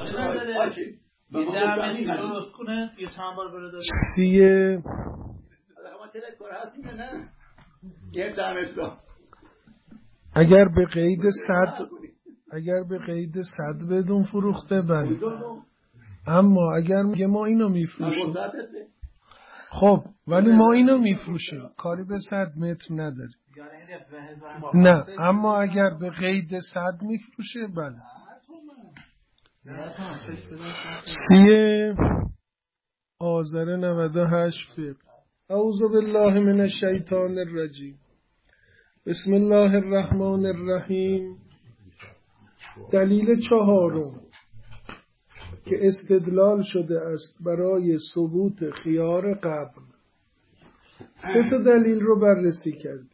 اگر به قید 100 بدون فروخته بله. اما اگر میگه ما اینو میفروشیم خب ولی ما اینو میفروشیم کاری به 100 متر نداریم نه، اما اگر به قید 100 میفروشه بله. 3 آذر 98 فقه. اعوذ بالله من الشیطان الرجیم. بسم الله الرحمن الرحیم. دلیل 4 که استدلال شده است برای ثبوت خیار قبل. 3 دلیل رو بررسی کردیم.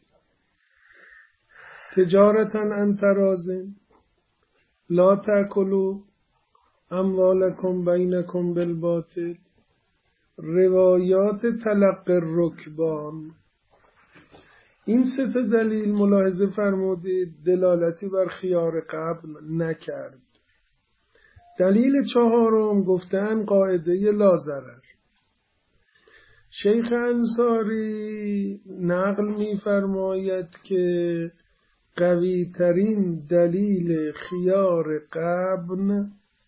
تجارتا عن تراض، لا تأکلوا اموالکم بینکم بالباطل، روایات تلقی الرکبان. این 3 دلیل ملاحظه فرمودید دلالتی بر خیار قبل نکرد. دلیل 4 گفتن قاعده لا ضرر. شیخ انصاری نقل می‌فرماید که قوی ترین دلیل خیار قبل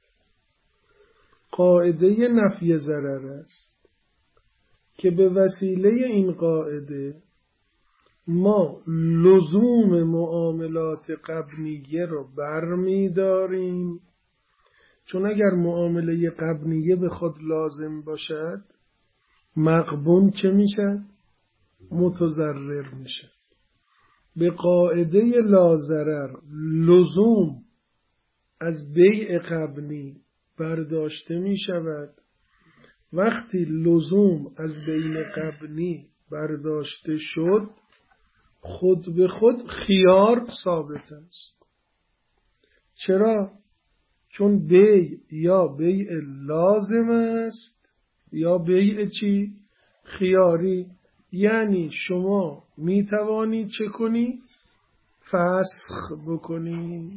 قاعده نفی ضرر است که به وسیله این قاعده ما لزوم معاملات قبلیه رو برمی‌داریم، چون اگر معامله قبلیه به خود لازم باشد مغبون چه میشد؟ متضرر میشد. به قاعده لا ضرر لزوم از بیع قبلی برداشته می شود. وقتی لزوم از بیع قبلی برداشته شد خود به خود خیار ثابت است. چرا؟ چون بیع یا بیع لازم است یا بیع چی؟ خیاری. یعنی شما می توانی چه کنی؟ فسخ بکنی.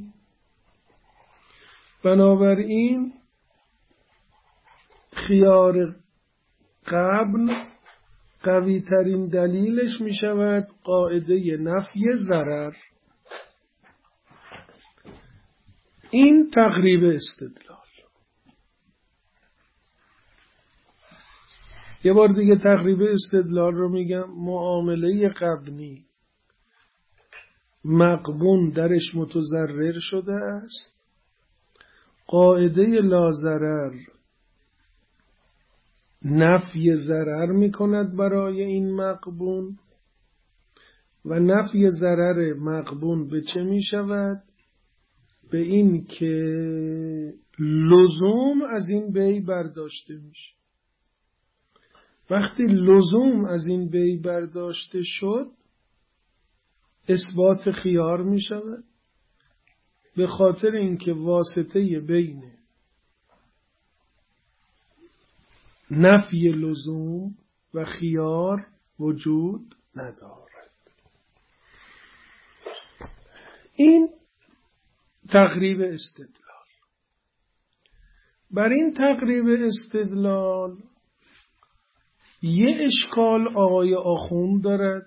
بنابراین خیار قبل قوی ترین دلیلش می شود قاعده نفی ضرر. این تقریب استدلال. یه بار دیگه تقریب استدلال رو میگم. معامله قبلی مغبون درش متضرر شده است. قاعده لا ضرر نفی ضرر میکند برای این مغبون و نفی ضرر مغبون به چه میشود؟ به این که لزوم از این بیع برداشته میشه. وقتی لزوم از این بیع برداشته شد اثبات خیار می شود، به خاطر اینکه واسطه بین نفی لزوم و خیار وجود ندارد. این تقریب استدلال. بر این تقریب استدلال یه اشکال آقای آخوند دارد،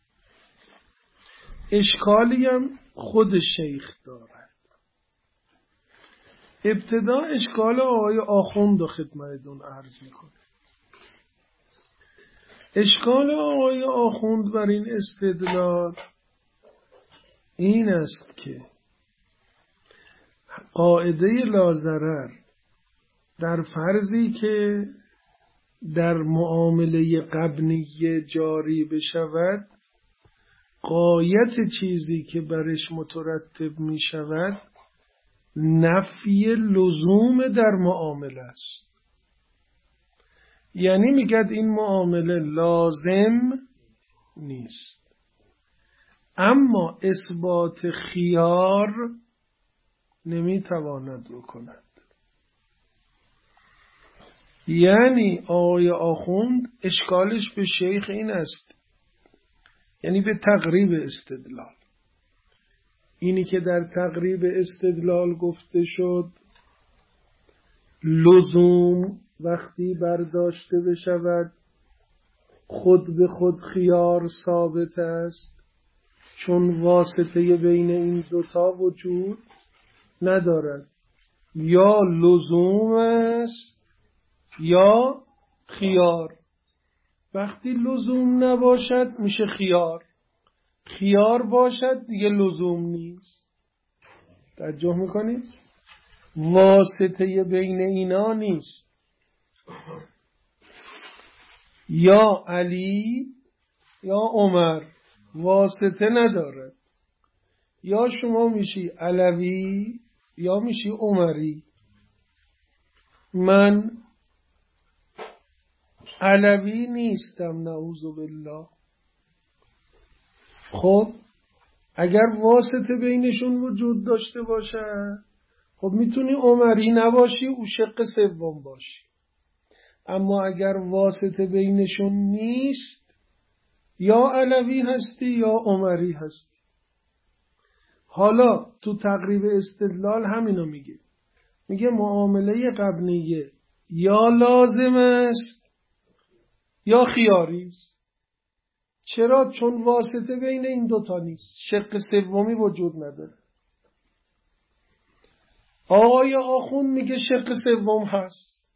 اشکالی هم خود شیخ دارد. ابتدا اشکال آقای آخوند رو خدمتتون عرض میکنه. اشکال آقای آخوند بر این استدلال این است که قاعده لا ضرر در فرضی که در معامله قبلیه جاری بشود غایت چیزی که برش مترتب می شود نفی لزوم در معامله است. یعنی میگد این معامله لازم نیست، اما اثبات خیار نمیتواند بکند. یعنی آقای آخوند اشکالش به شیخ این است، یعنی به تقریب استدلال، اینی که در تقریب استدلال گفته شد لزوم وقتی برداشته بشود خود به خود خیار ثابت است، چون واسطه بین این دوتا وجود ندارد. یا لزوم است یا خیار. وقتی لزوم نباشد میشه خیار، خیار باشد دیگه لزوم نیست. توجه میکنید؟ واسطه بین اینا نیست. یا علی یا عمر واسطه ندارد. یا شما میشی علوی یا میشی عمری. من علوی نیستم نعوذ بالله. خب اگر واسطه بینشون وجود داشته باشه خب میتونی عمری نباشی او شق سوم باشی. اما اگر واسطه بینشون نیست یا علوی هستی یا عمری هستی. حالا تو تقریب استدلال همینو میگه معامله قبلیه یا لازم است یا خیاری است. چرا؟ چون واسطه بین این دوتا نیست، شق سومی وجود نداره. آقای آخوند میگه شق سوم هست.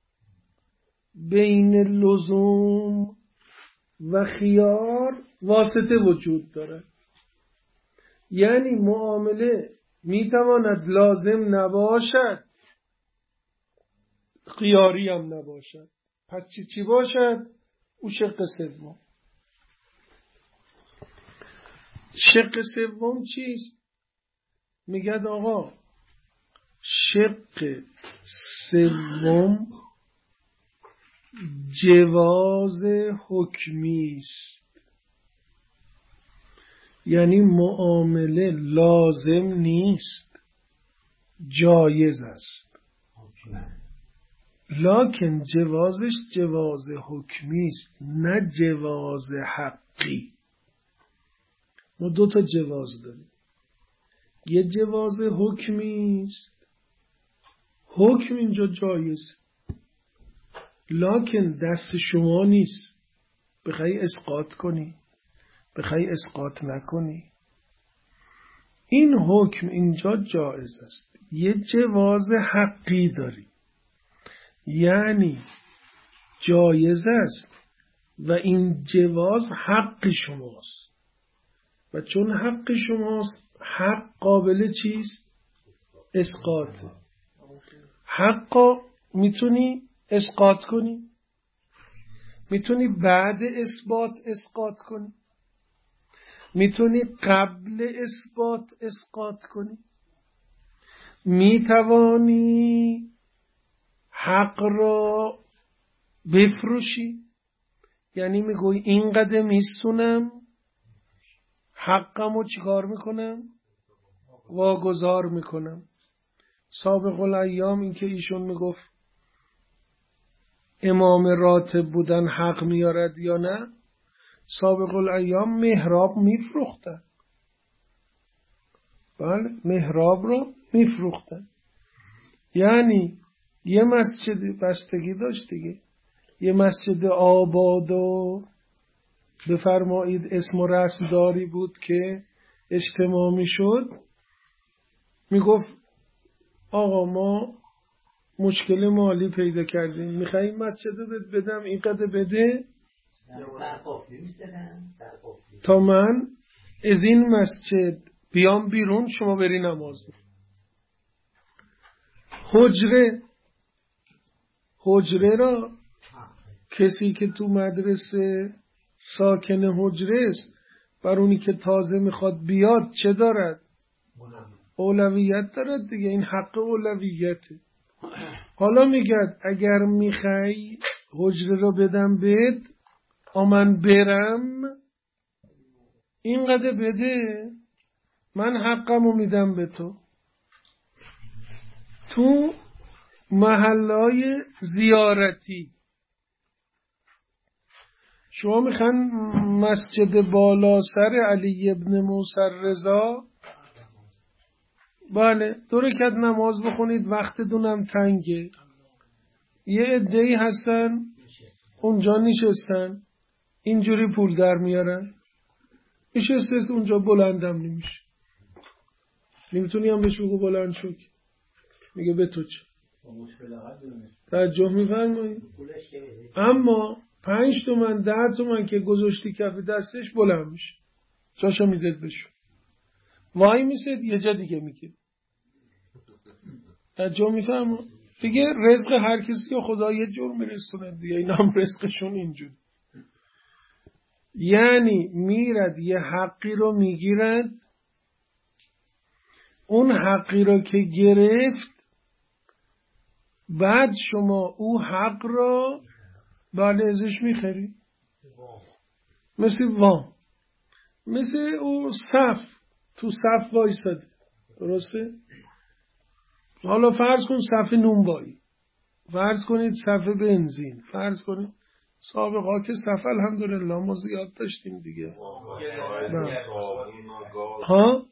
بین لزوم و خیار واسطه وجود داره. یعنی معامله میتواند لازم نباشد خیاری هم نباشد. پس چی باشد؟ او شق سوم. شق سوم چیست؟ میگه آقا شق سوم جواز حکمی است. یعنی معامله لازم نیست، جایز است، لکن جوازش جواز حکمی است نه جواز حقی. ما دو تا جواز داریم. یه جواز حکمی است، حکم اینجا جایز، لکن دست شما نیست بخوای اسقاط کنی بخوای اسقاط نکنی. این حکم اینجا جایز است. یه جواز حقی داری، یعنی جایز است و این جواز حق شماست و چون حق شماست حق قابل چیست؟ اسقاط. حق میتونی اسقاط کنی، میتونی بعد اثبات اسقاط کنی، میتونی قبل اثبات اسقاط کنی، میتوانی حق را بفروشی. یعنی میگوی اینقدر میستونم حقمو چیکار میکنم؟ واگذار میکنم. سابق الایام این که ایشون میگفت امام راتب بودن حق میارد یا نه، سابق الایام محراب میفروختن. بله، محراب رو میفروختن. یعنی یه مسجد بستگی داشت دیگه. یه مسجد آباد و بفرمایید اسم و رسم داری بود که اجتماع میشد، میگفت آقا ما مشکل مالی پیدا کردیم، میخوایی مسجد رو بدم اینقدر بده تا من از این مسجد بیام بیرون شما بری نماز. حجره را کسی که تو مدرسه ساکن حجره است بر اونی که تازه میخواد بیاد چه دارد؟ اولویت دارد دیگه. این حق اولویته. حالا میگه اگر میخوای حجره رو بدم بد من برم اینقدر بده من حقمو میدم به تو. تو محلهای زیارتی شما میخوان مسجد بالا سر علی ابن موسی رضا، بله 2 رکعت نماز بخونید، وقت دونم تنگه، یه عده‌ای هستن اونجا نشستن اینجوری پول در میارن، نشسته اونجا بلندم نمیشه، نمیتونی هم بهش بگو بلند شو، میگه به تو چه؟ توجه میفرمایید؟ اما 5 تومن 10 تومن که گذاشتی کف دستش بلند میشه، جاشو میزد بشو، وای میسید یه جا دیگه میگه. توجه میفرمایید؟ دیگه رزق هر کسی خدا یه جور میرسونه دیگه، اینا هم رزقشون اینجور. یعنی میرد یه حقی رو میگیرد، اون حقی رو که گرفت بعد شما او حق رو بله ازش میخری، مثل وام، مثل او صف، تو صف وایساده، درسته؟ حالا فرض کن صف نونوایی، فرض کنید صف بنزین، فرض کنید سابقا که صف الحمدلله ما زیاد داشتیم دیگه. ها؟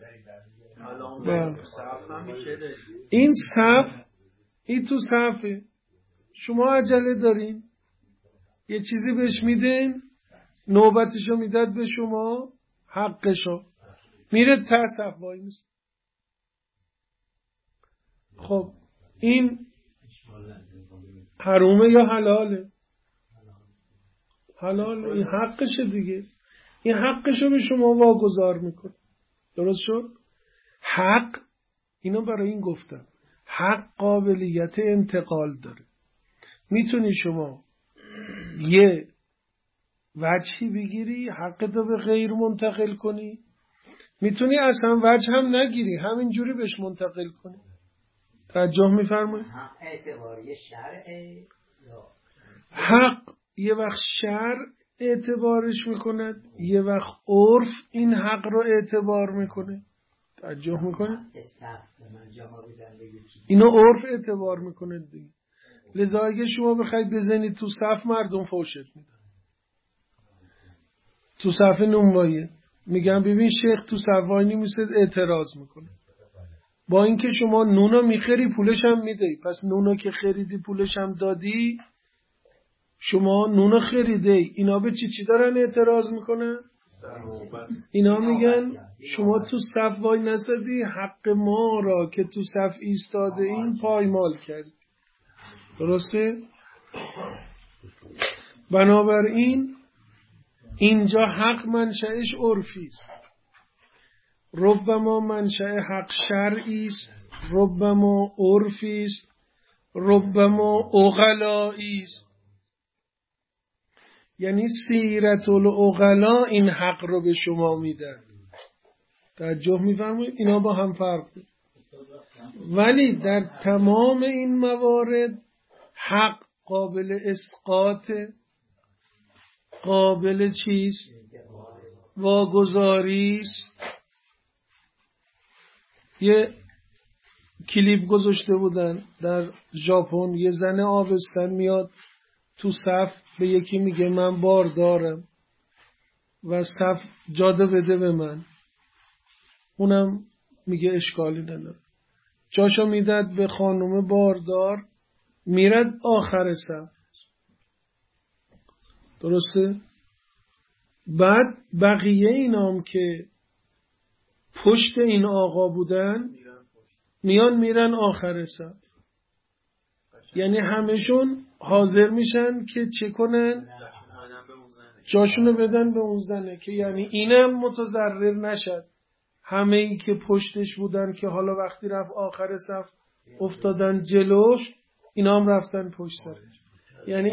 این صف، این تو صفه، شما عجله دارین یه چیزی بهش میدین، نوبتشو میداد به شما، حقشو میره ته صف وای میسته. خب این حرومه یا حلاله؟ حلاله، این حقشه دیگه، این حقشو به شما واگذار میکنه، درست شد؟ حق، اینو برای این گفتم، حق قابلیت انتقال داره، میتونی شما یه وجهی بگیری حقتو به غیر منتقل کنی، میتونی اصلا وجه هم نگیری همینجوری بهش منتقل کنی. توجه میفرمایید؟ حق یه وقت شرع اعتبارش میکند، یه وقت عرف این حق رو اعتبار میکنه. توجه میکنه؟ اینو عرف اعتبار میکنه دیگه. لذا اگه شما بخواید بزنید تو صف مردم فوشت میدن، تو صف نونوایی میگن ببین شیخ تو صف وای نمیسته، اعتراض میکنه. با اینکه شما نونو میخری پولش هم میدی، پس نونو که خریدی پولش هم دادی، شما نونو خریدی، اینا به چی دارن اعتراض میکنن؟ اینا میگن شما تو صف وای نسدی، حق ما را که تو صف ایستاده این پایمال کردی، درسته؟ بنابراین اینجا حق منشأش عرفی است، ربما منشأ حق شرعی است، ربما عرفی است، ربما عقلایی است. یعنی سیرت العقلا این حق رو به شما میدن. توجه میفرمایید؟ اینا با هم فرق داره. ولی در تمام این موارد حق قابل اسقاط، قابل چیست؟ واگذاری است. یه کلیپ گذاشته بودن در ژاپن، یه زن آبستن میاد تو صف به یکی میگه من بار دارم و صف جاده بده به من، اونم میگه اشکالی نداره، جاشو میداد به خانم باردار، میرد آخر صف، درسته؟ بعد بقیه اینام که پشت این آقا بودن میرن آخر صف، یعنی همشون حاضر میشن که چه کنن؟ جاشونو بدن به اون زنه، که یعنی اینم متضرر نشد. همه ای که پشتش بودن که حالا وقتی رفت آخر صف افتادن جلوش، اینا هم رفتن پشت سرش. یعنی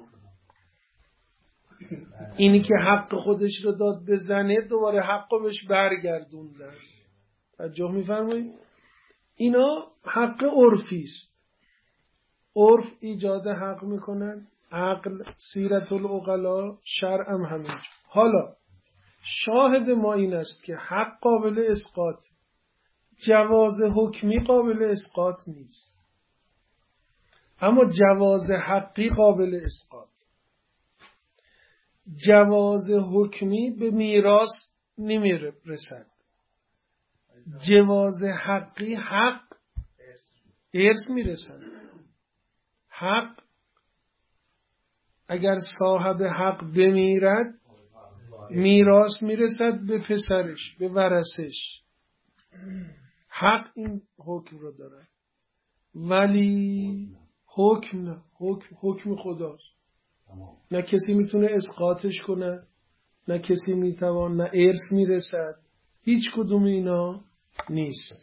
اینی که حق خودش رو داد به زنه، دوباره حق رو بهش برگردوندن. توجه میفرمایید؟ اینا حق عرفی است، عرف ایجاد حق میکنن، عقل سیرت العقلا، شرع هم همینجور. حالا شاهد ما این است که حق قابل اسقاط، جواز حکمی قابل اسقاط نیست، اما جواز حقی قابل اسقاط. جواز حکمی به میراث نمیرسد، جواز حقی حق ارث میرسد. حق اگر صاحب حق بمیرد میراث میرسد به پسرش، به ورثش. حق این حکم رو داره، ولی حکم نه، حکم خداست. نه کسی میتونه اسقاطش کنه، نه کسی میتوان، نه ارث میرسد، هیچ کدوم اینا نیست.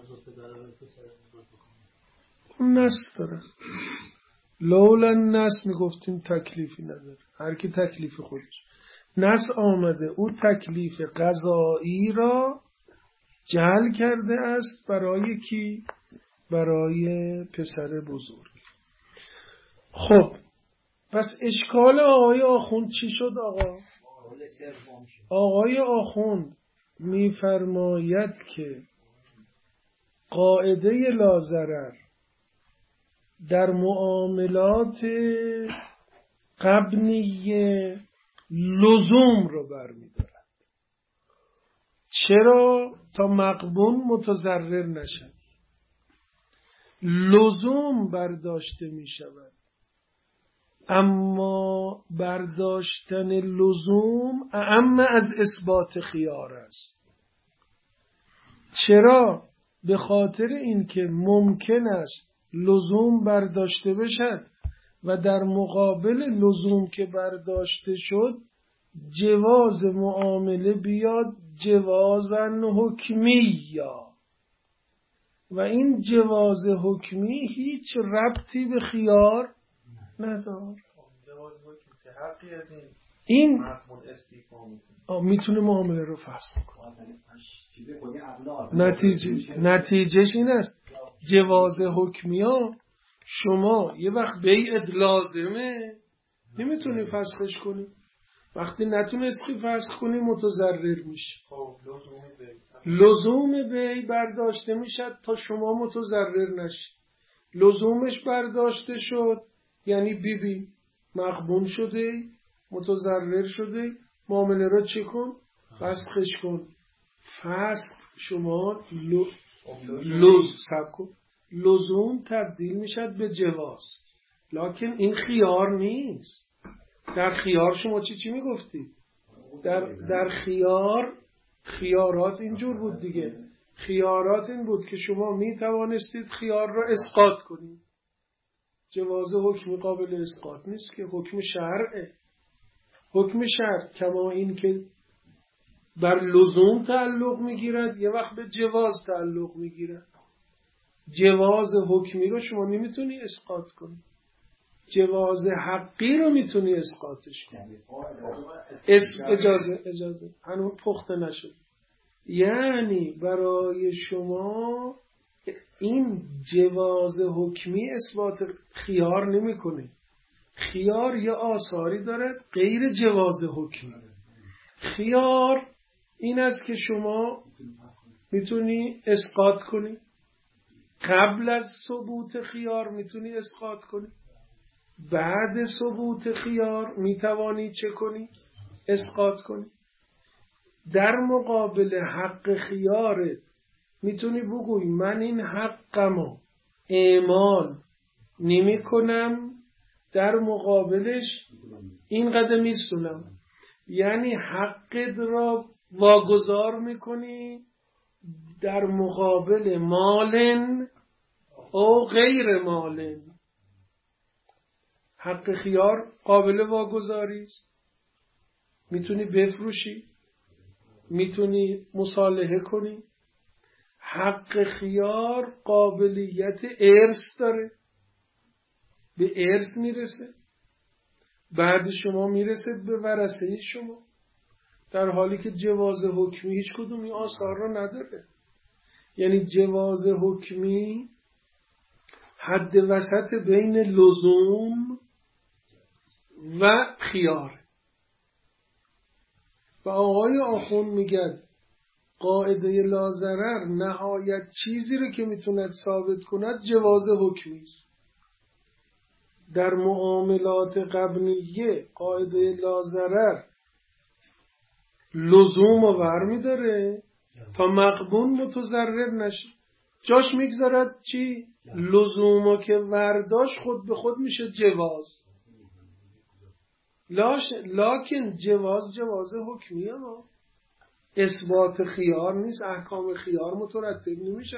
اون نص داره. لولا نص میگفتیم تکلیفی نداره، هر کی تکلیف خودش. نص آمده او تکلیف قضایی را جعل کرده است برای کی؟ برای پسر بزرگ. خب پس اشکال آقای آخوند چی شد آقا؟ آقای آخوند میفرماید که قاعده لاضرر در معاملات قبنیه لزوم رو برمی‌دارد. چرا؟ تا مغبون متضرر نشد. لزوم برداشته می شود، اما برداشتن لزوم اعم از اثبات خیار است. چرا؟ به خاطر اینکه ممکن است لزوم برداشته بشد و در مقابل لزوم که برداشته شد جواز معامله بیاد جوازن حکمیه، و این جواز حکمی هیچ ربطی به خیار نداره. این میتونه معامله رو فسخ کنه. نتیجهش این است جواز حکمیه شما یه وقت بیعت لازمه نمیتونی فسخش کنی، وقتی نتونستی فسخ کنی متضرر میشی. لزوم بی برداشته میشد تا شما متضرر نشی. لزومش برداشته شد یعنی بی مغبون شده، متضرر شده، معامله را چه کن؟ فسخش کن. فسخ شما لزوم تبدیل میشد به جواز، لکن این خیار نیست. در خیار شما چی میگفتی؟ در خیارات اینجور بود دیگه. خیارات این بود که شما میتوانستید خیار را اسقاط کنید. جواز حکم قابل اسقاط نیست که، حکم شرعه. حکم شرع کما این که بر لزوم تعلق میگیرد یه وقت به جواز تعلق میگیرد. جواز حکمی رو شما نمیتونی اسقاط کنی، جواز حقی رو میتونی اسقاطش کنی. اجازه هنوز پخته نشد. یعنی برای شما این جواز حکمی اثبات خیار نمیکنه. خیار یه آثاری داره غیر جواز حکمی. خیار این است که شما میتونی اسقاط کنی، قبل از ثبوت خیار میتونی اسقاط کنی، بعد ثبوت خیار میتوانی چه کنی؟ اسقاط کنی. در مقابل حق خیارت میتونی بگوی من این حقمو اعمال نمی کنم، در مقابلش این قدر میستونم. یعنی حقت را واگذار میکنی در مقابل مالن او غیر مالن. حق خیار قابل واگذاری است، میتونی بفروشی، میتونی مصالحه کنی. حق خیار قابلیت ارث داره، به ارث میرسه، بعد شما میرسه به ورثه شما، در حالی که جواز حکمی هیچ کدوم این آثار رو نداره. یعنی جواز حکمی حد وسط بین لزوم و خیار. و آقای آخوند میگن قاعده لاضرر نهایت چیزی رو که میتوند ثابت کند جواز حکمی است. در معاملات قبنیه قاعده لاضرر لزوم رو برمی‌داره تا مغبون متضرر نشه. جاش میگذارد چی؟ لزومو که ورداش خود به خود میشه جواز. لکن جواز حکمیه ما اثبات خیار نیست، احکام خیار مترتب نمیشه.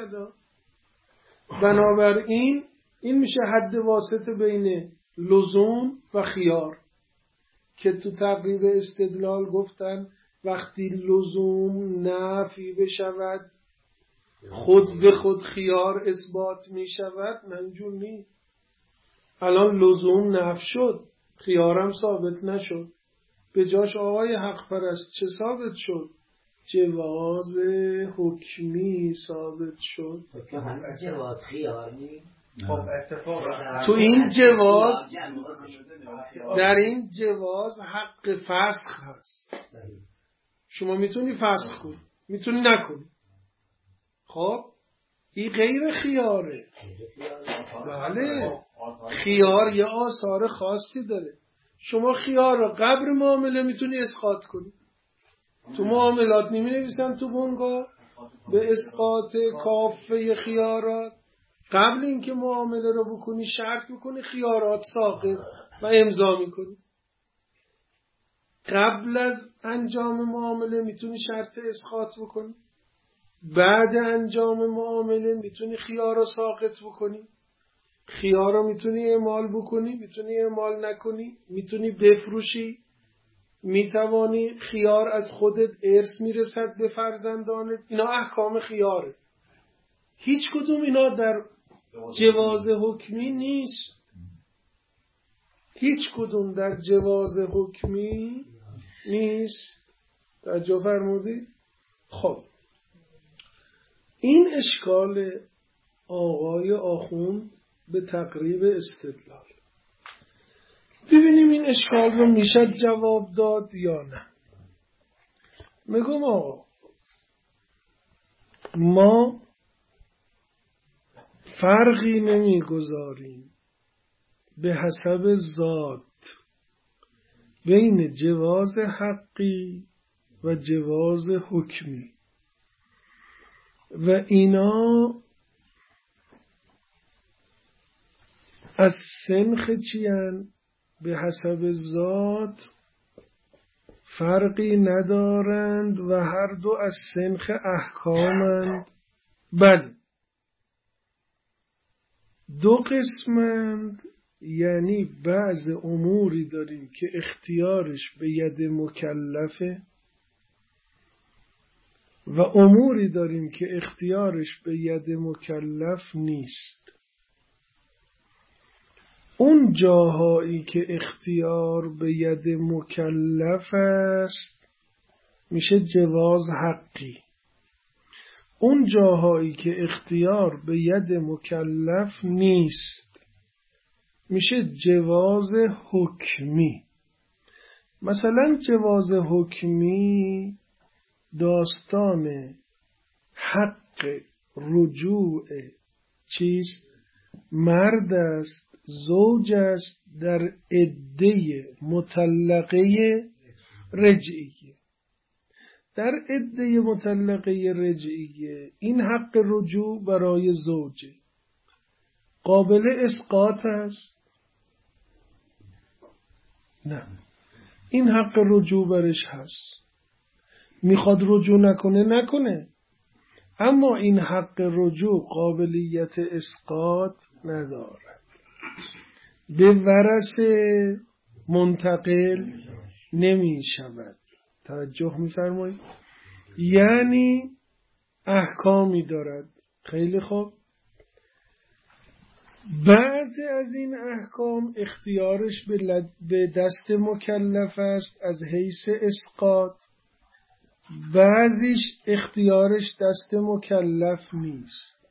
بنابراین این میشه حد واسطه بین لزوم و خیار که تو تقریب استدلال گفتن وقتی لزوم نفی بشود خود به خود خیار اثبات میشود. منجور نیست. الان لزوم نفی شد، خیارم ثابت نشد، به جاش آقای حق پرست چه ثابت شد؟ جواز حکمی ثابت شد. جواز خیار نیست. تو این جواز، در این جواز حق فسخ هست. شما میتونی فسخ کنی، میتونی نکنی. خب این غیر خیاره. بله، خیار یه آثار خاصی داره. شما خیار رو قبل معامله میتونی اسقاط کنی. تو معاملات نمی نویسن تو بنگاه به اسقاط کافه خیارات، قبل اینکه معامله رو بکنی شرط میکنی خیارات ساقط و امضا میکنی. قبل از انجام معامله میتونی شرط اسقاط بکنی، بعد انجام معامله میتونی خیار رو ساقط بکنی. خیار رو میتونی اعمال بکنی، میتونی اعمال نکنی، میتونی بفروشی، میتوانی خیار از خودت ارث میرسد به فرزندانت. اینا احکام خیاره. هیچ کدوم اینا در جواز حکمی نیست. هیچ کدوم در جواز حکمی نیست. توجه فرمودید؟ خب این اشکال آقای آخوند به تقریب استدلال. ببینیم این اشکال رو میشه جواب داد یا نه. میگم آقا ما فرقی نمیگذاریم به حسب ذات بین جواز حقی و جواز حکمی و اینا از سنخ چیان؟ به حسب ذات فرقی ندارند و هر دو از سنخ احکامند. بله، دو قسمند، یعنی بعض اموری داریم که اختیارش به ید مکلفه و اموری داریم که اختیارش به ید مکلف نیست. اون جاهایی که اختیار به ید مکلف است میشه جواز حقی. اون جاهایی که اختیار به ید مکلف نیست میشه جواز حکمی. مثلا جواز حکمی داستان حق رجوع مرد است، زوج است در عده مطلقه رجعیه. در عده مطلقه رجعیه این حق رجوع برای زوجه قابل اسقاط است؟ نه، این حق رجوع برش هست. میخواد رجوع نکنه، اما این حق رجوع قابلیت اسقاط ندارد، به ورثه منتقل نمی شود. توجه می‌فرمایید؟ یعنی احکامی دارد. خیلی خوب، بعضی از این احکام اختیارش به دست مکلف است از حیث اسقاط، بعضیش اختیارش دست مکلف نیست.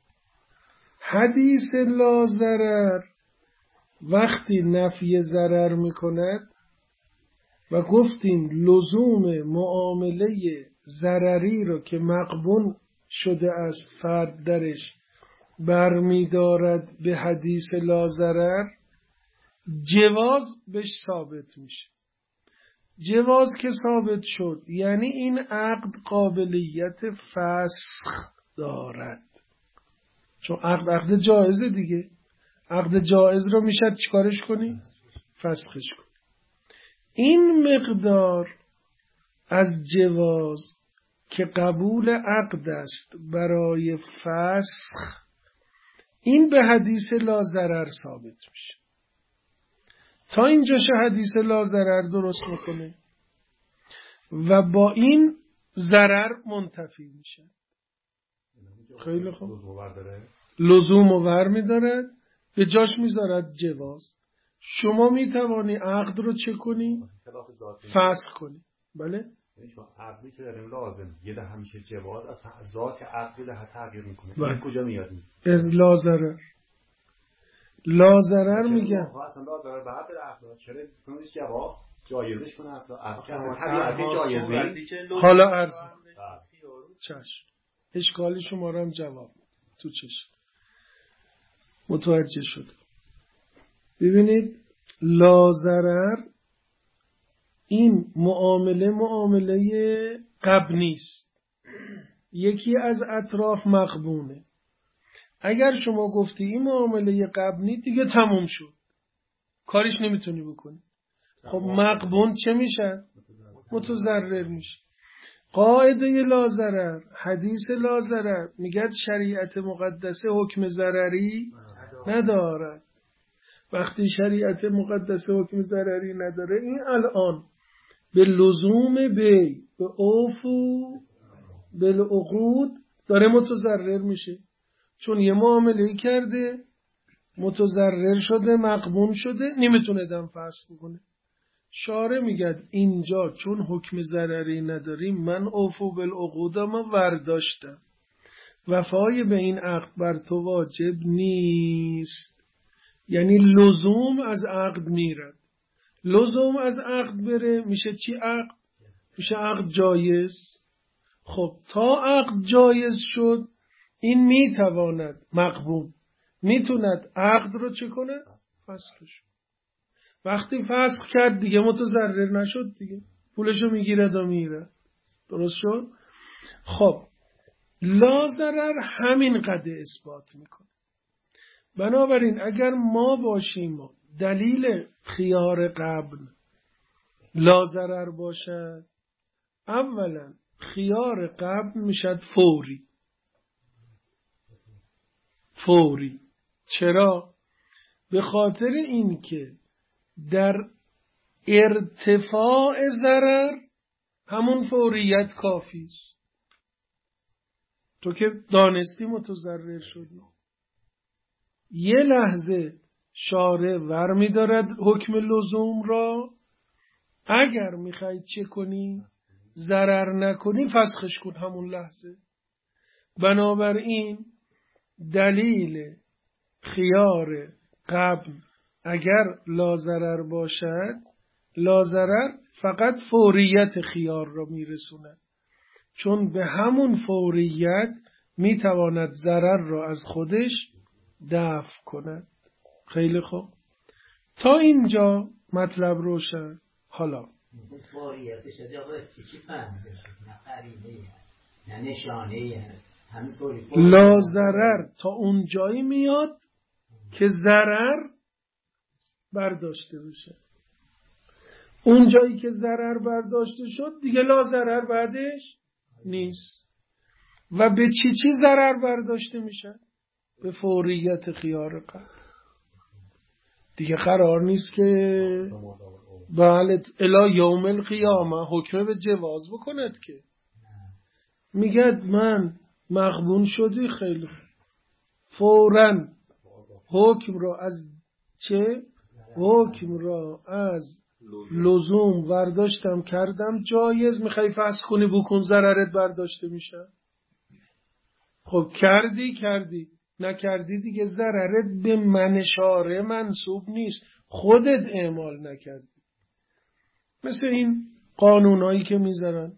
حدیث لا ضرر وقتی نفی ضرر میکند و گفتیم لزوم معامله ضرری رو که مقبون شده است فرد درش برمی‌دارد به حدیث لا ضرر، جواز بهش ثابت میشه. جواز که ثابت شد یعنی این عقد قابلیت فسخ دارد. چون عقد جایزه دیگه. عقد جایز رو میشه چیکارش کنی؟ فسخش کنی. این مقدار از جواز که قبول عقد است برای فسخ، این به حدیث لا ضرر ثابت میشه. تا اینجاش حدیث لا ضرر درست میکنه و با این ضرر منتفی میشه. خیلی خوب. لزوم و ور میدارد، به جاش میذارد جواز. شما میتوانی عقد رو چه کنی؟ فسخ کنی. بله؟ عقدی که داریم لازم یه ده همیشه جواز از ذات عقدی ده تغییر میکنه. این کجا میاد نیست؟ از لا ضرر میگن. اصلا لا ضرر به حد عقد چرا کنیش جواز جایزش کنه اصلا عقد جایز نیست. حالا عرض چشم اشکالی شما رو هم جواب تو چشم متوجه شد. ببینید لا ضرر این معامله غبنی است. یکی از اطراف مغبونه. اگر شما گفتی این معامله غبنی دیگه تموم شد، کارش نمیتونی بکنی. خب مغبون چه میشه؟ متضرر میشه. قاعده لا ضرر، حدیث لا ضرر میگه شریعت مقدسه حکم ضرری ندارد. وقتی شریعت مقدسه حکم ضرری نداره، این الان به لزوم به اوفو بالعقود داره متضرر میشه. چون یه معامله کرده متضرر شده، مغبون شده، نمیتونه دم فسخ بکنه. شارع میگه اینجا چون حکم ضرری نداریم، من اوفو بالعقودم ورداشتم، وفای به این عقد بر تو واجب نیست. یعنی لزوم از عقد میرد. لزوم از عقد بره میشه چی عقد؟ میشه عقد جایز. خب تا عقد جایز شد، این میتواند مغبون میتوند عقد رو چه کنه؟ فسخش. وقتی فسخ کرد دیگه متضرر نشد دیگه، پولشو میگیرد و میره. درست شد؟ خب لا ضرر همین قدر اثبات میکنه. بنابراین اگر ما باشیم دلیل خیار قبل لا ضرر باشد، اولا خیار قبل میشد فوری. چرا؟ به خاطر اینکه در ارتفاع ضرر همون فوریت کافی است. تو که دانستی متضرر شدی، یه لحظه شارع ور می‌دارد حکم لزوم را. اگر میخوای چه کنی؟ ضرر نکنی، فسخش کن همون لحظه. بنابراین دلیل خیار قبل اگر لا ضرر باشد، لا ضرر فقط فوریت خیار را میرسونه، چون به همون فوریت میتواند ضرر را از خودش دفع کند. خیلی خوب، تا اینجا مطلب روشن. حالا فوریتش چی فهمیده؟ نه نشانه لا ضرر تا اون جایی میاد که ضرر برداشته بشه. اون جایی که ضرر برداشته شد دیگه لا ضرر بعدش نیست. و به چی ضرر برداشته میشه؟ به فوریت خیار قبل. دیگه قرار نیست که بله الی یوم القیامه حکم به جواز بکند که میگه من مغبون شدی، خیلی فوراً حکم را از چه؟ حکم را از لزوم برداشتم کردم جایز، میخوای فسخ کنی بکن، ضررت برداشته میشه. خب کردی نکردی دیگه ضررت به من شارع منسوب نیست، خودت اعمال نکردی. مثل این قانونایی که میذارن،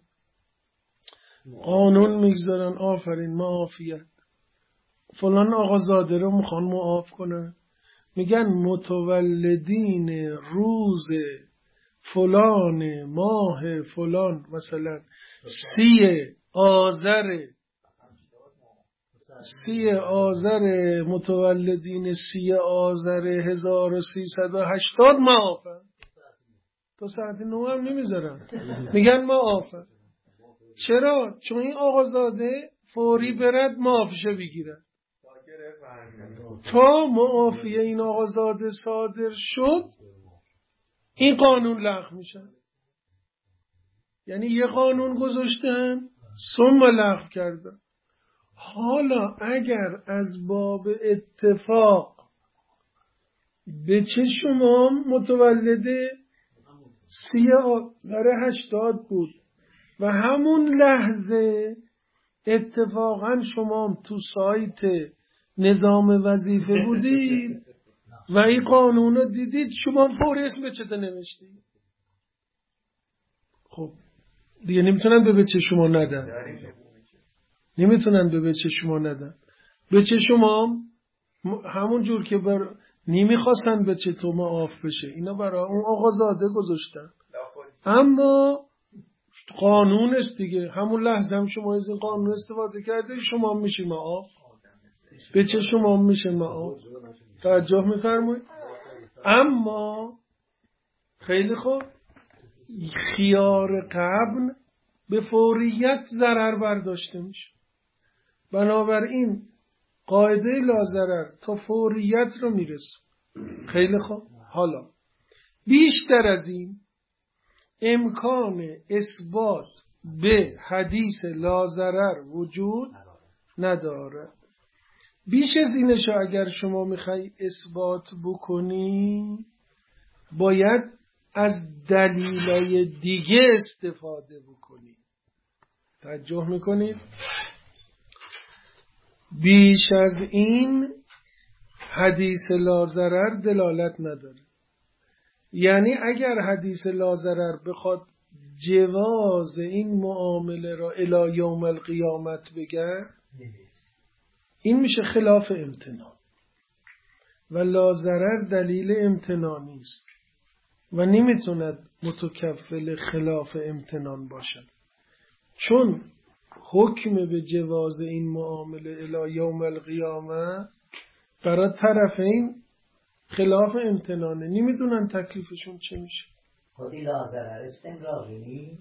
قانون میگذارن آفرین معافیت فلان آقازاده رو میخوان معاف کنن، میگن متولدین روز فلان ماه فلان مثلا 30 آذر 30 آذر متولدین 30 آذر 1380 معافن. تا ساعت 9 هم نمیذارن، میگن معافن. چرا؟ چون این آقازاده فوری برد معافیشو بگیرن. تا معافی این آقازاده صادر شد این قانون لغو میشه. یعنی یه قانون گذاشتن ثم لغو کردن. حالا اگر از باب اتفاق به چه شما متولد 30 آذر 80 بود و همون لحظه اتفاقا شما تو سایت نظام وظیفه بودید و این قانون رو دیدید، شما فوری اسم چه نوشتید؟ خب دیگه نمیتونن به چه شما ندن. نمیتونن به چه شما ندن. به چه شما همون جور که نمیخواستن به چه تو معاف بشه، اینا برای اون آقازاده گذاشتن. اما قانون است دیگه. همون لحظه هم شما از این قانون استفاده کرده، شما میشه معاف. به چه شما میشه معاف. توجه میفرمایید؟ اما خیلی خوب، خیار قبل به فوریت ضرر برداشته میشه. بنابراین قاعده لاضرر تا فوریت رو میرسه. خیلی خوب. حالا بیشتر از این امکان اثبات به حدیث لاضرر وجود نداره. بیش از اینشو اگر شما میخوای اثبات بکنی باید از دلیلای دیگه استفاده بکنی. توجه میکنید؟ بیش از این حدیث لاضرر دلالت نداره. یعنی اگر حدیث لاضرر بخواد جواز این معامله را الی یوم القیامت بگه، این میشه خلاف امتنان و لاضرر دلیل امتنان نیست و نمیتوند متکفل خلاف امتنان باشد، چون حکم به جواز این معامله الی یوم القیامه برای طرفین خلاف امتنانه. نمیدونن تکلیفشون چه میشه. خودی لاضرر استمراری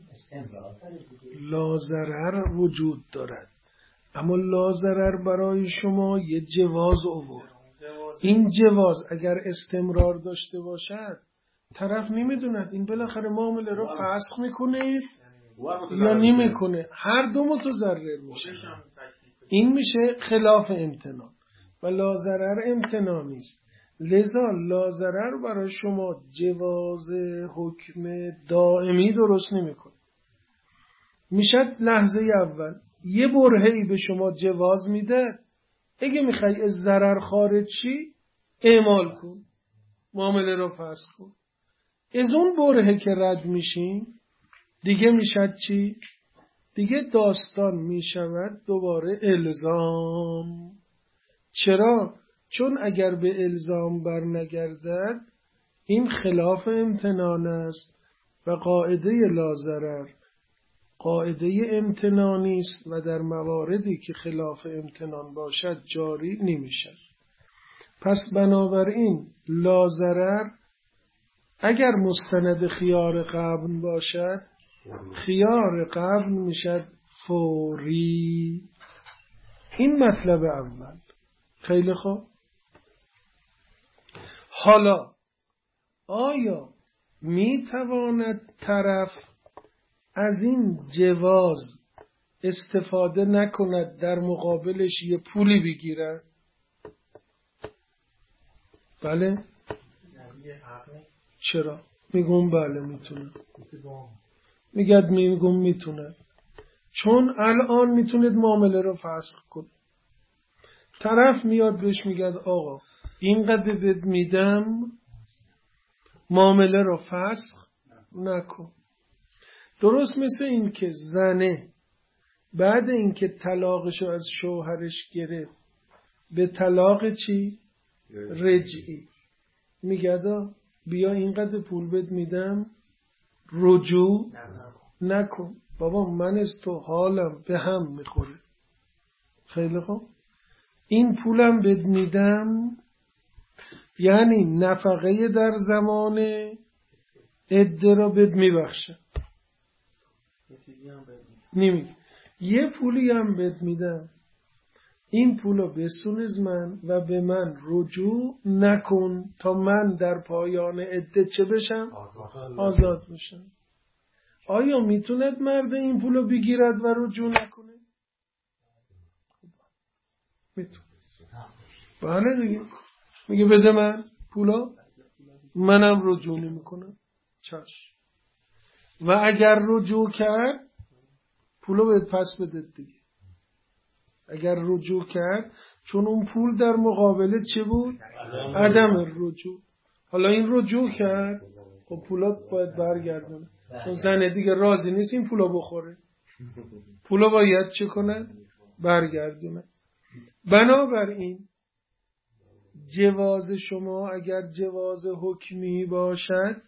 لاضرر وجود دارد، اما لاضرر برای شما یه جواز آورد. این جواز اگر استمرار داشته باشد طرف نمیدوند این بالاخره معامله رو فسخ میکنه یا نمیکنه، هر دو متضرر میشه. این میشه خلاف امتنان و لاضرر امتنانی است. لذا لاضرر برای شما جواز حکم دائمی درست نمیکنه. میشد لحظه اول یه برهه‌ای به شما جواز میده، اگه میخوای از ضرر خارج شی اعمال کن، معامله رو فسخ کن. از اون برهه که رد میشین دیگه میشد چی؟ دیگه داستان میشود دوباره الزام. چرا؟ چون اگر به الزام بر نگردد این خلاف امتنان است و قاعده لاضرر قاعده امتنانی است و در مواردی که خلاف امتنان باشد جاری نمیشد. پس بنابراین لاضرر اگر مستند خیار قبل باشد، خیار قبل میشد فوری. این مطلب اول. خیلی خوب. حالا آیا میتواند طرف از این جواز استفاده نکند در مقابلش یه پولی بگیرد؟ بله؟ چرا؟ میگم بله میتونه. میگم میتونه، چون الان میتونید معامله رو فسخ کنید. طرف میاد بهش میگه آقا اینقدر بهت میدم معامله رو فسخ نکن. درست مثل این که زنه بعد اینکه طلاقشو از شوهرش گرفت به طلاق چی؟ رجعی میگه بیا اینقدر پول بهت میدم رجوع نکن. بابا من از تو حالم به هم میخوره. خیلی خوب. این پولم بد میدم، یعنی نفقه در زمان عده را بد میبخشم. نمیگه یه پولی هم بد میدم، این پولا بسون از من و به من رجوع نکن تا من در پایان عده چه بشم؟ آزاد بشم. آیا میتوند مرد این پولا بگیرد و رجوع نکنه؟ میتونه. بله دیگه. میگه بده من پولا، منم رجوع نمیکنم. چشم. و اگر رجوع کرد پولا باید پس بده دیگه. اگر رجوع کرد، چون اون پول در مقابل چه بود؟ عدم رجوع. حالا این رجوع کرد، خب پولا باید برگردونه، چون زن دیگه راضی نیست این پولا بخوره. پولا باید چه کنه؟ برگردونه. بنابراین جواز شما اگر جواز حکمی باشد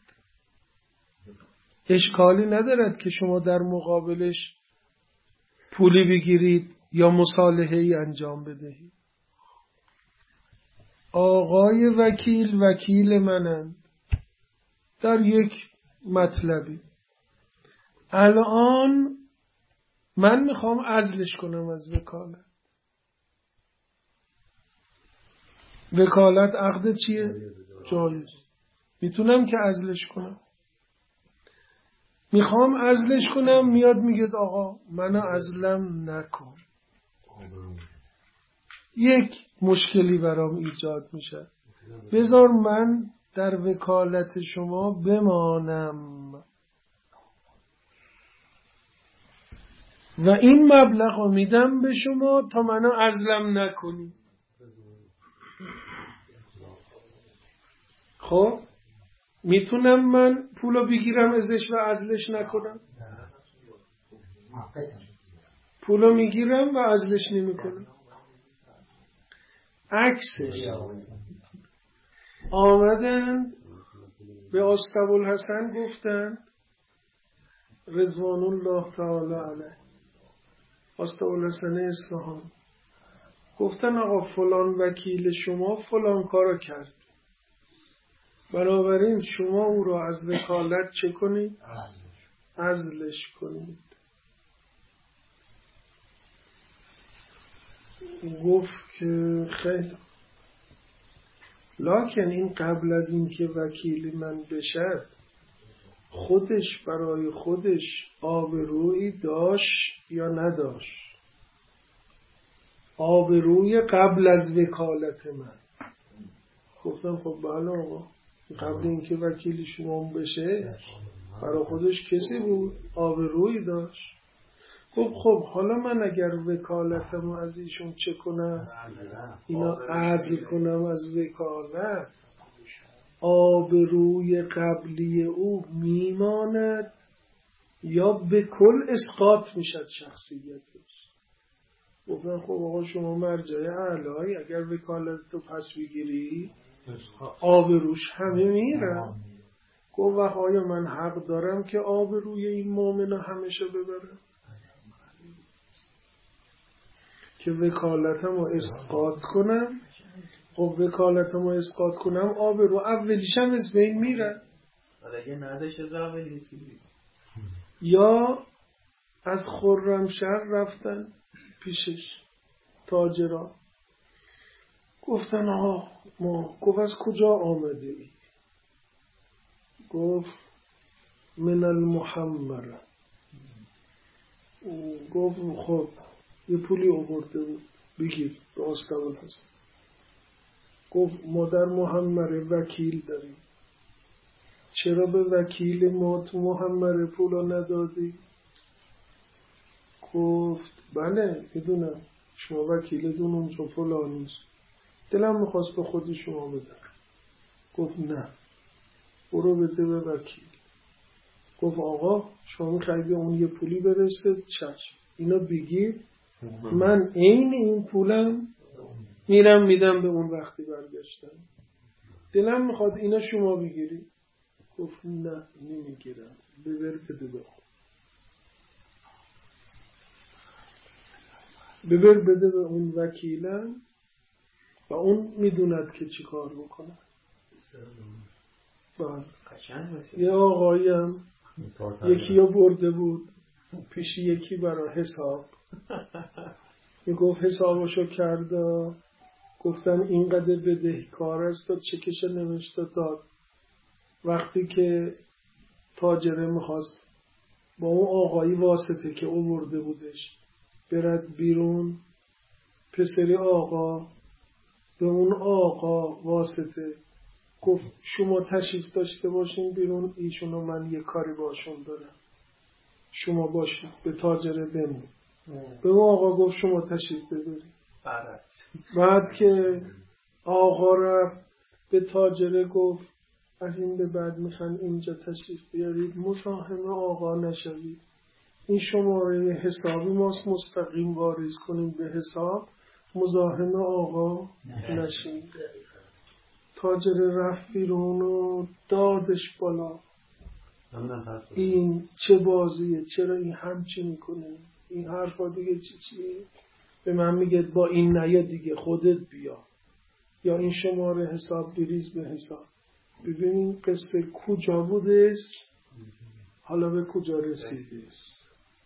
اشکالی ندارد که شما در مقابلش پولی بگیرید یا مصالحه‌ای انجام بدهید. آقای وکیل منند در یک مطلبی، الان من میخوام عزلش کنم از وکالت. وکالت عقد چیه؟ جایز. میتونم که عزلش کنم. میخوام عزلش کنم، میاد میگه آقا منو عزلم نکن. یک مشکلی برام ایجاد میشه، بذار من در وکالت شما بمانم و این مبلغ رو میدم به شما تا منو عزلم نکنی. خب میتونم من پولو بگیرم ازش و عزلش نکنم؟ پولو میگیرم و عزلش نمیکنم. عکسش آمدن به اسطوالحسن گفتن رضوان الله تعالی علیه، اسطوالحسن اصفهان، گفتن آقا فلان وکیل شما فلان کارو کرد، بنابراین شما او را از وکالت چه کنید؟ عزلش کنید. گفت که خیلی، لکن این قبل از اینکه وکیل من بشد خودش برای خودش آبرویی داشت یا نداشت؟ آبروی قبل از وکالت من. گفتم خب بله آقا، قبل اینکه وکیل شما بشه برای خودش کسی بود، آبرویی داشت. خب حالا من اگر وکالتمو از ایشون چه کنم؟ اینا عزل کنم از وکالت، آبروی قبلی او میماند یا به کل اسقاط میشد شخصیتش؟ گفتن خب آقا شما مرجع اعلایی، اگر وکالت رو پس بگیری آبروش همه میره. گفت آیا من حق دارم که آبروی این مومن همیشه ببرم؟ که وکالتمو اسقاط کنم؟ خب وکالتمو اسقاط کنم آبرو اولیشم از بین میره. اگه نداشت از اولی یا از خرمشهر رفتن پیشش تاجران، گفتن آقا ما، گفت از کجا آمده ای؟ گفت من المحمره. گفت خب یه پولی آورده بود بگیر به اسطوالحسن. گفت ما در محمره وکیل داریم، چرا به وکیل ما تو محمره پولا ندادی؟ گفت بله میدونم شما وکیلتون اونجا فلانیست، دلم میخواست به خود شما بدم. گفت نه برو بده به وکیل. گفت آقا شما میخواید اون یه پولی برسه، چشم اینا بگیر، من عین این پولم میرم میدم به اون وقتی برگشتم، دلم میخواد اینا شما بگیری. گفت نه نمیگیرم، ببر بده به اون، ببر بده به اون وکیلم و اون میدوند که چی کار بکنه. یه آقایی هم یکی رو برده بود پیش یکی برای حساب، میگفت حسابشو کرده، گفتن اینقدر بدهکار است و چکش نوشته داد. وقتی که تاجره میخواست با اون آقایی واسطه که او برده بودش برد بیرون، پسری آقا به اون آقا واسطه گفت شما تشریف داشته باشین بیرون، ایشونو من یه کاری باشون دارم، شما باشید. به تاجره بمون. به اون آقا گفت شما تشریف ببرید. بعد که آقا رفت به تاجره گفت از این به بعد میخوان اینجا تشریف بیارید مزاحم آقا نشوید، این شماره حسابی ماست، مستقیم واریز کنیم به حساب، مزاحم آقا نشید. تاجره رفت بیرون و دادش بالا، این چه بازیه، چرا این همچی میکنه، این حرفا دیگه چیه؟ به من میگه با این نیا دیگه خودت بیا، یا این شماره حساب بریز به حساب. ببینین قصه کجا بوده است، حالا به کجا رسیده است.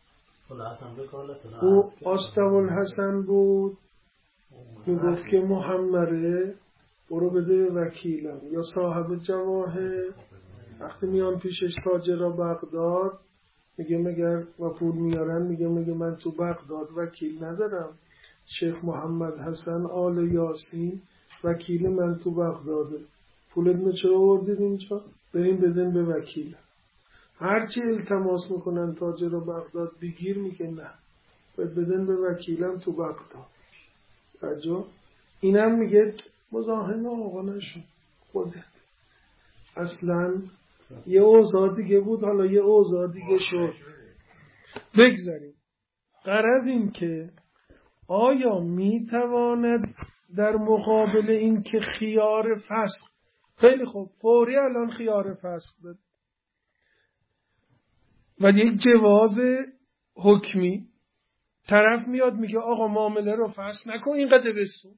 او آستوالحسن بود، میگفت که محمره برو بده وکیلم یا صاحب جواهر. وقتی میان پیشش تاجر بغداد میگه مگر و پول میارن، میگه من تو بغداد وکیل ندارم، شیخ محمد حسن آل یاسین وکیل من تو بغداده، پولت چرا آوردید اینجا؟ بریم بدن به وکیل. هرچی التماس میکنن تاجر بغداد بگیر، میگه نه باید بدن به وکیلم تو بغداد. راجع اینم میگه مزاحم آقا نشون خودت. اصلا یه اوضاع دیگه بود، حالا یه اوضاع دیگه شد. بگذاریم. غرض این که آیا میتواند در مقابل این که خیار فسخ، خیلی خوب فوری الان خیار فسخ بده و یک جواز حکمی، طرف میاد میگه آقا معامله رو فسخ نکن اینقدر بسون،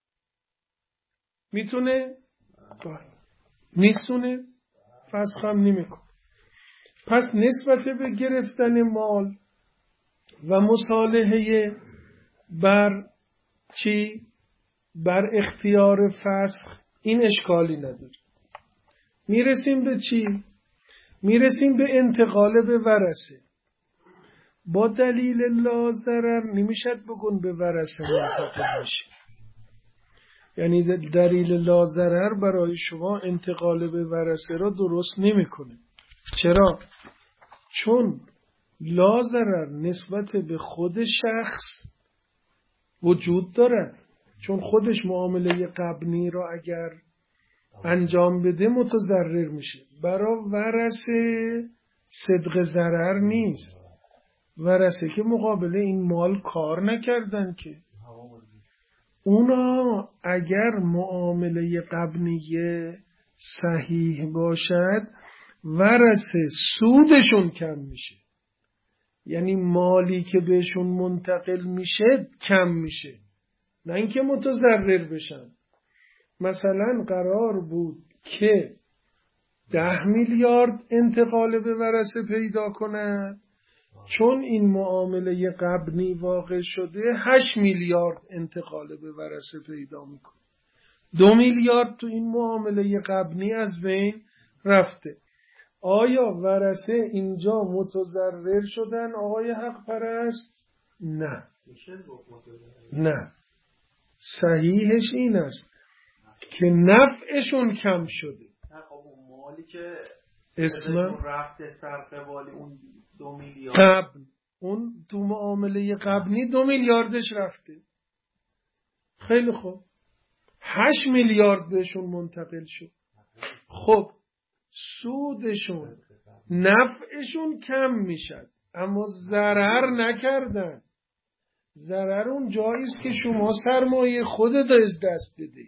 میتونه؟ نیستونه؟ فسخ هم نمیکن. پس نسبت به گرفتن مال و مصالحه بر چی؟ بر اختیار فسخ این اشکالی نداره. میرسیم به چی؟ میرسیم به انتقال به ورثه. با دلیل لا ضرر نمیشد بگن به ورثه منتقل میشه. یعنی دلیل لا ضرر برای شما انتقال به ورثه را درست نمیکنه. چرا؟ چون لا ضرر نسبت به خود شخص وجود داره، چون خودش معامله قبنی را اگر انجام بده متضرر میشه. برای ورثه صدق ضرر نیست، ورثه که مقابل این مال کار نکردن که. اونا اگر معامله قبنیه صحیح باشد ورثه سودشون کم میشه، یعنی مالی که بهشون منتقل میشه کم میشه، نه اینکه متضرر بشن. مثلا قرار بود که 10 میلیارد انتقال به ورثه پیدا کند، چون این معامله قبنی واقع شده 8 میلیارد انتقال به ورثه پیدا میکنه. 2 میلیارد تو این معامله قبنی از بین رفته. آیا ورثه اینجا متضرر شدن آقای حق پرست؟ نه. صحیحش این است که نفعشون کم شده. مالی که اسم رفته سرقوالی اون 2 میلیارد قبل، اون تو معامله قبلی 2 میلیاردش رفته. خیلی خوب 8 میلیارد بهشون منتقل شد. خب سودشون نفعشون کم میشد اما ضرر نکردن. ضرر اون جاییست که شما سرمایه خودت از دست بدی.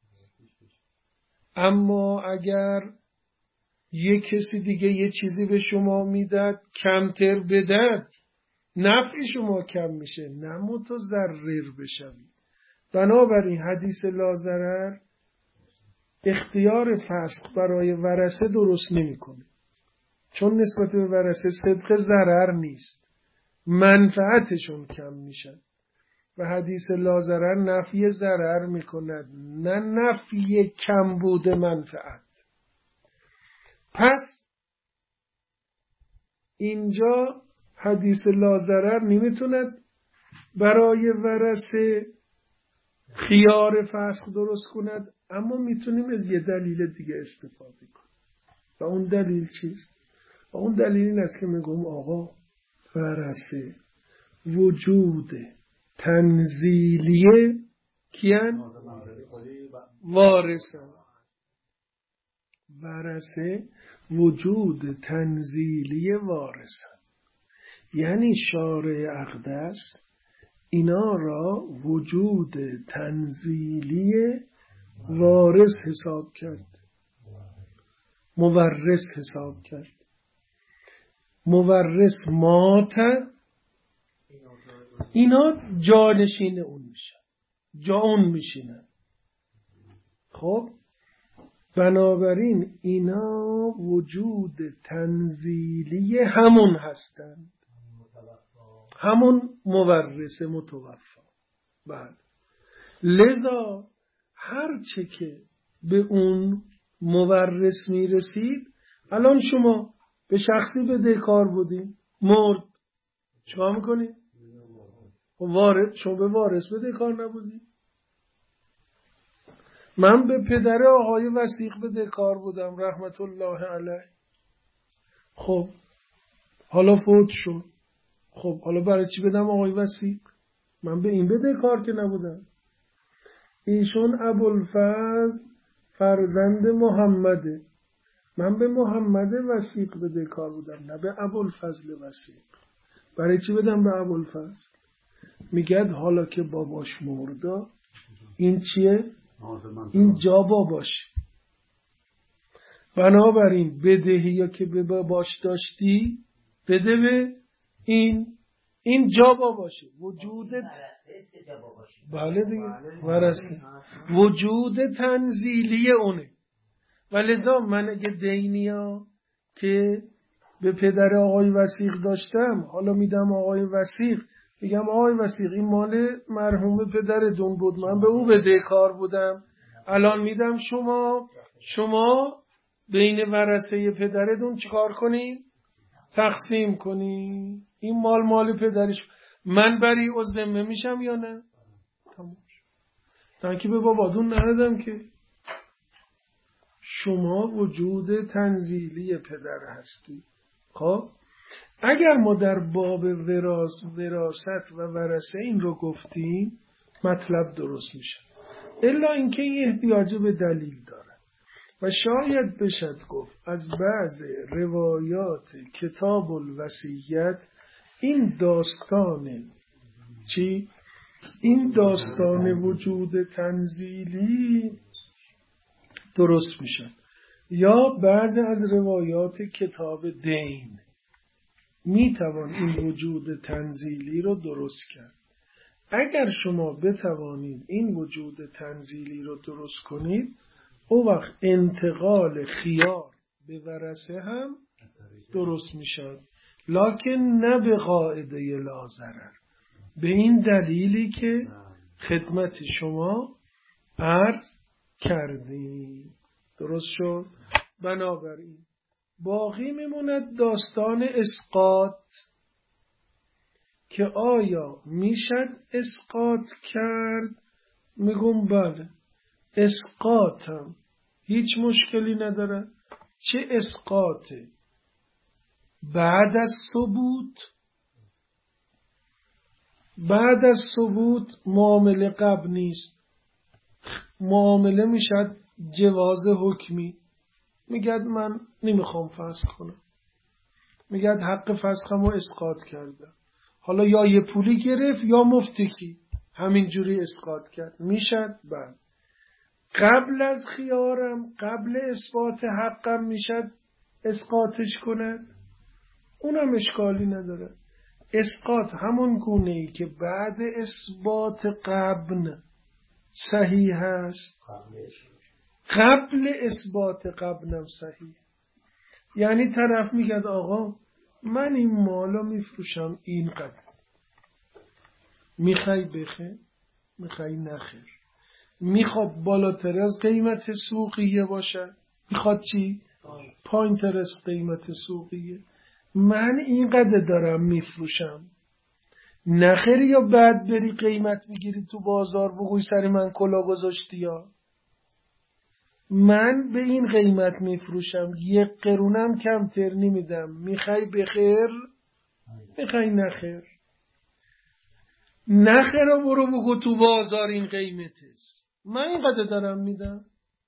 اما اگر یک کسی دیگه یه چیزی به شما میداد کمتر بدد، نفع شما کم میشه، نه متضرر بشوید. بنابراین حدیث لاضرر اختیار فسخ برای ورثه درست نمیکنه، چون نسبت به ورثه صدق ضرر نیست، منفعتشون کم میشن و حدیث لاضرر نفی ضرر میکند نه نفی کمبود منفعت. پس اینجا حدیث لاضرر نمیتوند برای ورثه خیار فسخ درست کند، اما میتونیم از یه دلیل دیگه استفاده کنیم. و اون دلیل چیست؟ و اون دلیل این است که میگم آقا ورثه وجود تنزیلیه کیان؟ وارثن. ورثه وجود تنزیلی وارثن، یعنی شارع اقدس اینا را وجود تنزیلی وارث حساب کرد، مورث حساب کرد. مورث مات، اینا جانشین اون میشن، جا اون میشینن. خب بنابراین اینا وجود تنزیلی همون هستند، همون مورث متوفا. بعد لذا هر چه که به اون مورث میرسید، الان شما به شخصی بدهکار بودین، مرد، چیکار میکنی؟ وارث، شما به وارث بدهکار نبودی؟ من به پدر آقای وثیق بدهکار بودم رحمت الله علیه. خب حالا فوت شد، خب حالا برای چی بدم آقای وثیق؟ من به این بدهکار که نبودم. ایشون ابوالفضل فرزند محمده، من به محمد وثیق بدهکار بودم، نه به ابوالفضل وثیق. برای چی بدم به ابوالفضل؟ میگه حالا که باباش مرده، این چیه؟ این جا باباش. بنابراین بدهی یا که به باباش داشتی بده به این جا باباشه. وجودت بله دیگه ورثه، وجود تنزیلی اونه. و لذا من اگه دینیا که به پدر آقای وثیق داشتم، حالا میدم آقای وثیق، میگم آقای وثیق این مال مرحوم پدرتون بود، من به او بدهکار بودم، الان میدم شما بین ورثه پدرتون چیکار کنین؟ تقسیم کنین. این مال پدرش، من بری و ذمه میشم یا نه؟ تمام شد. نه که به باباتون ندادم که. شما وجود تنزیلی پدر هستی. خب اگر ما در باب وراثت و ورثه این رو گفتیم، مطلب درست میشه. الا اینکه این احتیاج به دلیل داره و شاید بشد گفت از بعض روایات کتاب الوصیت این داستان وجود تنزیلی درست میشه، یا بعضی از روایات کتاب دین میتوان این وجود تنزیلی رو درست کرد. اگر شما بتوانید این وجود تنزیلی رو درست کنید، او وقت انتقال خیار به ورثه هم درست میشه، لکن نه به قاعده لاضرر، به این دلیلی که خدمت شما عرض کردیم. درست شد؟ بنابراین باقی میموند داستان اسقاط که آیا میشد اسقاط کرد؟ میگم بله، اسقاط هم هیچ مشکلی نداره. چه اسقاطه؟ بعد از ثبوت معامله قبل نیست، معامله میشد جواز حکمی. میگد من نمیخوام فسخ کنم، میگد حق فسخم رو اسقاط کردم، حالا یا یه پولی گرفت یا مفتکی، همینجوری اسقاط کرد، میشد. بعد قبل از خیارم، قبل اثبات حقم میشد اسقاطش کند، اونم اشکالی نداره. اسقاط همون گونه ای که بعد اثبات قبل صحیح هست، قبل اثبات قبلم صحیح. یعنی طرف میگه آقا من این مالو میفروشم اینقدر، میخوای بخیر میخوای نخیر، میخواد بالاتر از قیمت سوقیه باشه، میخواد چی؟ پایین‌تر از قیمت سوقیه. من اینقدر دارم میفروشم، نخیر یا بعد بری قیمت بگیری تو بازار بگوی سر من کلا گذاشتی یا من به این قیمت میفروشم، 1 قرونم کمتر نمیدم، میخوای بخیر میخوای نخیر، نخیر رو برو بگو تو بازار این قیمت است، من اینقدر دارم میدم.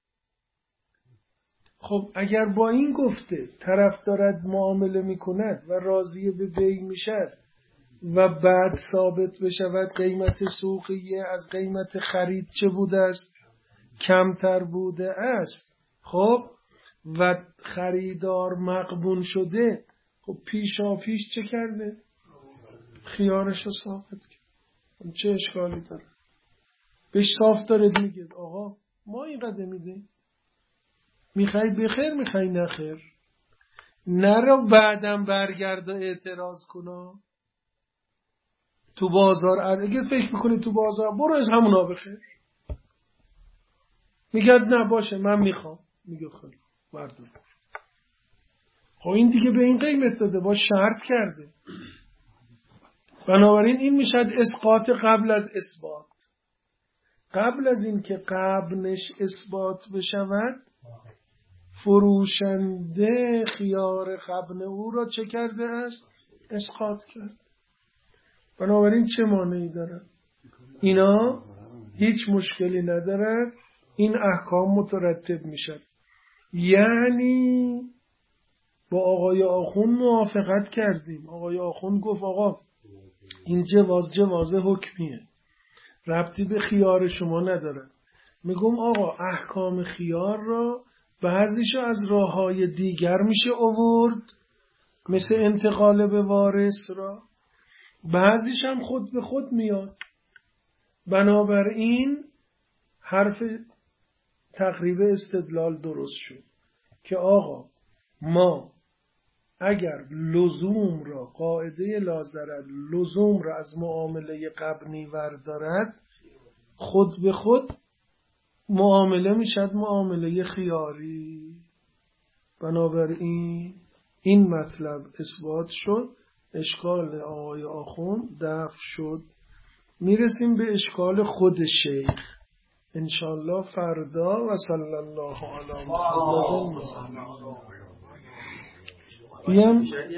خب اگر با این گفته طرف دارد معامله میکند و راضی به بیع میشد و بعد ثابت بشود قیمت سوقیه از قیمت خرید چه بوده است؟ کمتر بوده است. خب و خریدار مقبول شده، خب پیشا پیش چه کرده؟ خیارش رو ثابت کرد. چه اشکالی داره؟ بهش صاف دارد میگه آقا ما اینقدر میدیم، میخوای بخیر میخوای نخیر، نرو بعدم برگرد و اعتراض کنا تو بازار. اگه فکر میکنی تو بازار برو از همونا بخیر، میگه نه باشه من میخوام، میگه خیلی بردار. خب این دیگه به این قیمت داده، با شرط کرده، بنابراین این میشد اسقاط قبل از اثبات. قبل از این که قبلش اثبات بشود فروشنده خیار قبل او را چه کرده است؟ اسقاط کرد. بنابراین چه مانعی داره؟ اینا هیچ مشکلی نداره، این احکام مترتب میشد. یعنی با آقای آخوند موافقت کردیم. آقای آخوند گفت آقا این جواز حکمیه، ربطی به خیار شما نداره. میگم آقا احکام خیار را بعضیشو از راه‌های دیگر میشه آورد، مثل انتقال به وارث را، بعضیش هم خود به خود میاد. بنابراین حرف تقریب استدلال درست شد که آقا ما اگر لزوم را، قاعده لازرد لزوم را از معامله قبلی وردارد، خود به خود معامله میشد معامله خیاری. بنابراین این مطلب اثبات شد، اشکال آقای آخوند دفع شد. میرسیم به اشکال خود شیخ انشالله فردا. و صلی الله علی محمد.